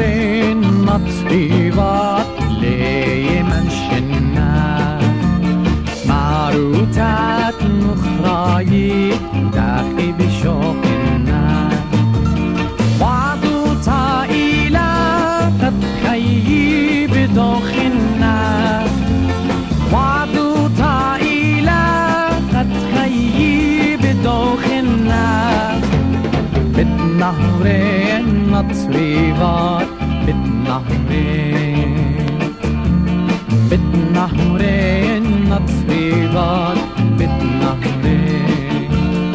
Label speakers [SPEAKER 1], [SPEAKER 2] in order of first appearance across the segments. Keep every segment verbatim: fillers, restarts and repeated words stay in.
[SPEAKER 1] نطيبات لي منشنا معروتات نخراي داخي بشوقنا وعدو طائلة قد خيي بدوخنا وعدو طائلة قد خيي بدوخنا بالنهرين نطريبات بالنهرين بالنهرين نطريبات بالنهرين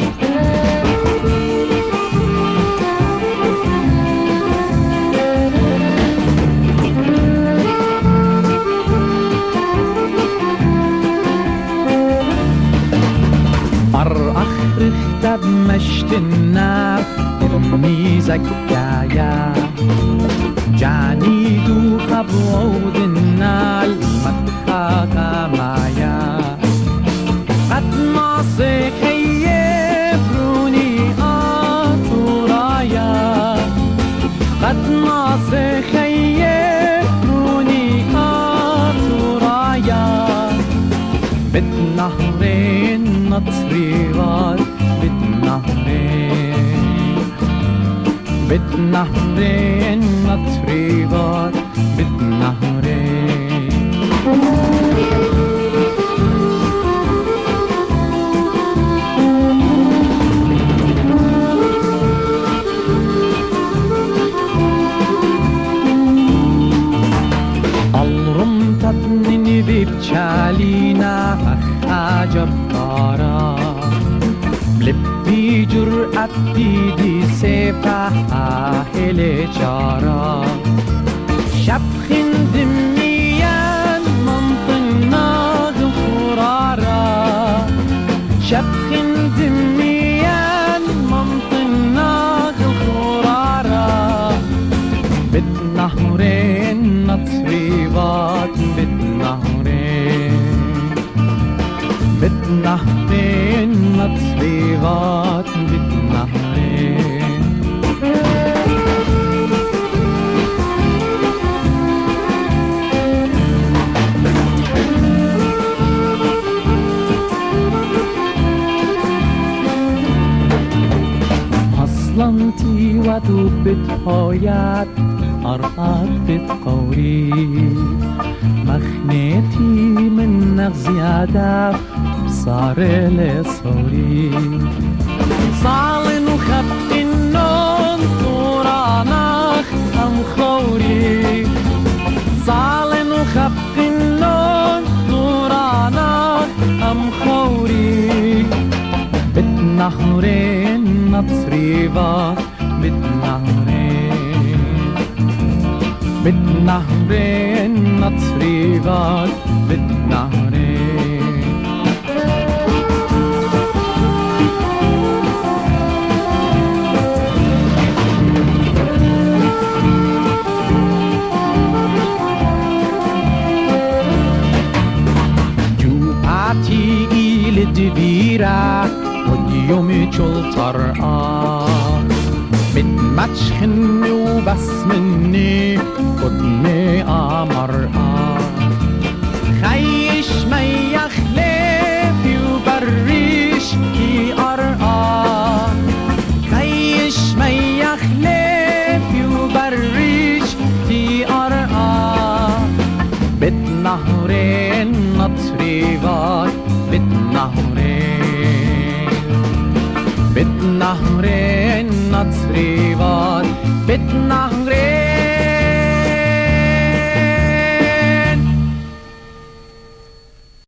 [SPEAKER 1] مر أخر اختب مشتنا إرمي زكايا جاني دو خبودنا المدخاك معايا قد ما سيخيبروني آتورايا قد ما سيخيبروني آتورايا بالنهرين نطريغات بالنهرين بالنهرين نطريغات بالنهرين الرم تبني ببشالينا عجب طارا لبي جرأت دي سيفا آهل جارا شبخ دميان منطنا غفرارا شبخ دميان منطنا غفرارا بالنهرين نطريبات بالنهرين بالنهرين نطريبات بالنهرين اصلنتي ودوبت هايات أرقات بتقوري مخنيتي منك زيادة صار لي صوري صالن وخبت النوم طوراناخ أم خوري صالن وخبت النوم طوراناخ أم خوري بالنهرين نطريبات بالنهرين بالنهرين نطريبات بالنهرين جوباتي إلى دبيرة واليوم جل طرقا متمتشخن وبس مني قدمي أمرقا خيش مي خليفي وبريش كي أرقا خيش مي خليفي وبريش كي أرقا بالنهرين نطريبات بالنهرين بالنهرين نطريبات بالنهرين